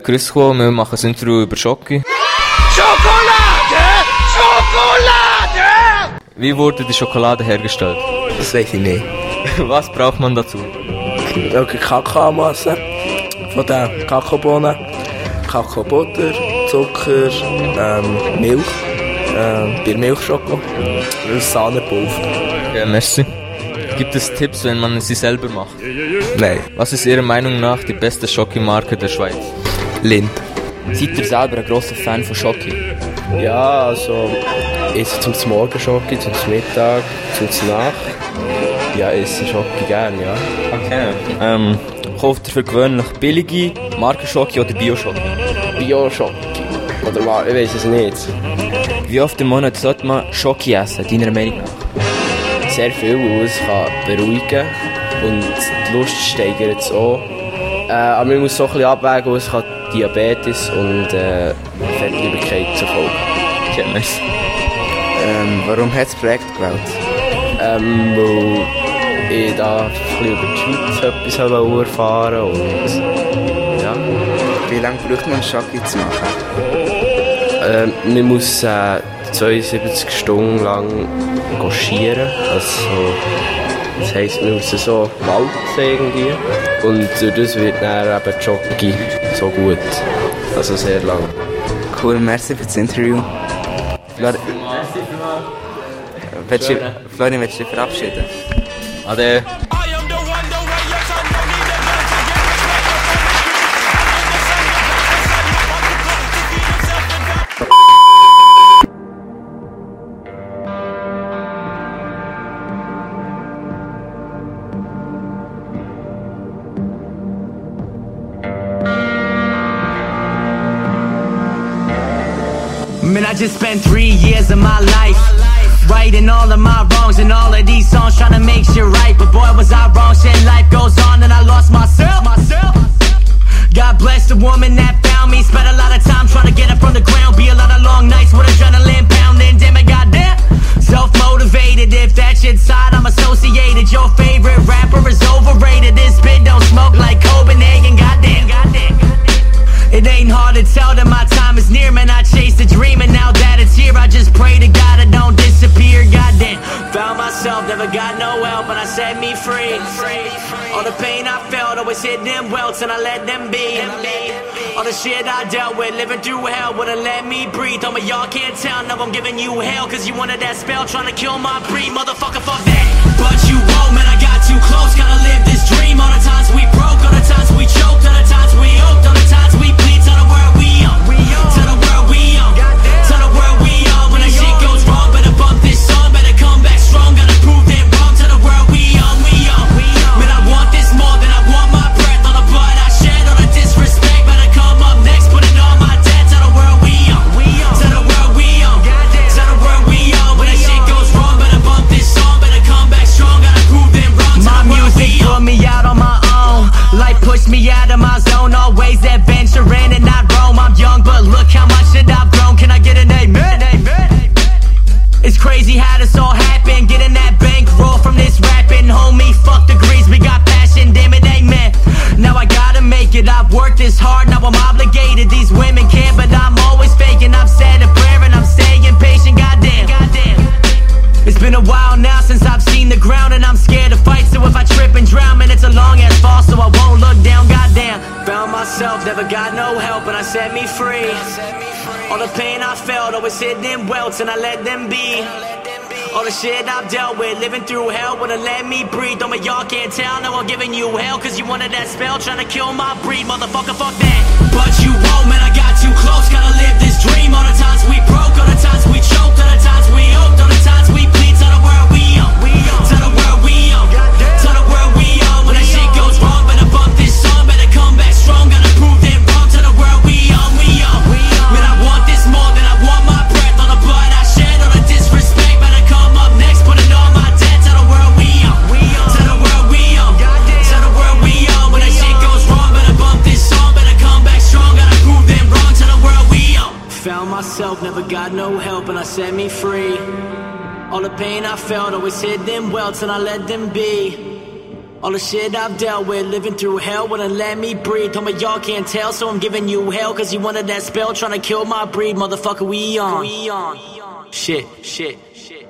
Grüß Gott, wir machen ein Interview über Schoki. Schokolade! Schokolade! Wie wurde die Schokolade hergestellt? Das weiß ich nicht. Was braucht man dazu? Okay, Kakaomasse von den Kakaobohnen, Kakaobutter, Zucker, Milch, bei Milchschoko, Sahnepulver. Ja, merci. Gibt es Tipps, wenn man sie selber macht? Nein. Was ist Ihrer Meinung nach die beste Schoki-Marke der Schweiz? Lind. Seid ihr selber ein grosser Fan von Schoki? Ja, also ich esse zum Morgen Schoki, zum Mittag, zum Nacht. Ja, ich esse Schoki gerne, ja. Okay. Kauft ihr für gewöhnlich billige Markenschoki oder Bio-Schoki? Bio-Schoki. Oder was? Ich weiß es nicht. Wie oft im Monat sollte man Schoki essen, deiner Meinung nach? Sehr viel, weil es kann beruhigen und die Lust steigert es auch. Aber man muss so ein bisschen abwägen, weil es kann Diabetes und Fettleibigkeit zur Folge. Ja, merci. Warum hat das Projekt gewählt? Weil ich da ein bisschen über die Schweiz etwas erfahren wollte und ja. Wie lange braucht man Schoki zu machen? Man muss 72 Stunden lang schieren. Also, das heisst, man muss so walzen irgendwie. Und durch das wird dann eben die Schoki so gut. Also sehr lang. Cool, merci für das Interview. Florian, willst du dich verabschieden? Ade. Man, I just spent 3 years of my life righting all of my wrongs and all of these songs trying to make shit right. But boy, was I wrong, shit, life goes on and I lost myself. God bless the woman that found me. Spent a lot of time trying to get up from the ground. Be a lot of long nights with adrenaline pounding. Damn it, goddamn. Self-motivated, if that shit's hot, I'm associated. Your favorite rapper is overrated. This bit don't smoke like Copenhagen, goddamn. It ain't hard to tell that my time is near, man. I chased a dream and now that it's here, I just pray to God it don't disappear, goddamn. Found myself, never got no help, and I set me free. All the pain I felt, always hid them welts and I let them be. All the shit I dealt with, living through hell, wouldn't let me breathe. Oh, but y'all can't tell, now I'm giving you hell, cause you wanted that spell, trying to kill my breed. Motherfucker, fuck that. But you won't, man, I got too close, gotta live this dream. All the times we broke, all the times we choked, all the times we hoped, all the times we plead. Tell the world we on, tell the world we on, tell the world we on. When that shit goes wrong, better bump this song, better come back strong, gotta prove them wrong. Tell the world we on, man, I want this more than I want my breath. All the blood I shed, all the disrespect, better come up next, put it on my debt. Tell the world we on, tell the world we on, tell the world we on. When that shit goes wrong, better bump this song, better come back strong, gotta prove them wrong. My music put me out on my own, life pushed me out of my zone, always adventuring and not roam. I'm young, but look how much shit I've grown. Can I get an amen? It's crazy how this all happened. Getting that bankroll from this rapping. Homie, fuck degrees, we got passion, damn it, amen. Now I gotta make it, I've worked this hard, now I'm obligated. These women can't, but I'm always faking. I've said a prayer and I'm staying patient, goddamn. It's been a while now since I've seen the ground, and I'm scared to fight. So if I trip and drown, man, it's a long ass fall, so I won't look down, goddamn. Found myself, never got no help, and I set me free. All the pain I felt, always hid them welts, and I let them be. All the shit I've dealt with, living through hell, wouldn't let me breathe. Oh, but y'all can't tell, now I'm giving you hell, cause you wanted that spell, trying to kill my breed. Motherfucker, fuck that. But you won't, man, I got too close, gotta live this dream. All the times we broke, all the times we choked, all the times we hoped, all the times we plead. Tell the world we on, tell the world we on, tell the world we on. When that shit goes wrong, better bump this song, better come back strong, gotta prove them wrong. Tell the world we on, man, I want this more than I want my breath. All the blood I shed, all the disrespect, better come up next, put it on my debt. Tell the world we on, tell the world we on, tell the world we on. When that shit goes wrong, better bump this song, better come back strong, gotta prove them wrong. Tell the world we on. Found myself, never got no help, and I set me free. All the pain I felt, always hid them welts, and I let them be. All the shit I've dealt with, living through hell wouldn't let me breathe. Told me y'all can't tell, so I'm giving you hell. Cause you wanted that spell, trying to kill my breed. Motherfucker, we on. Shit.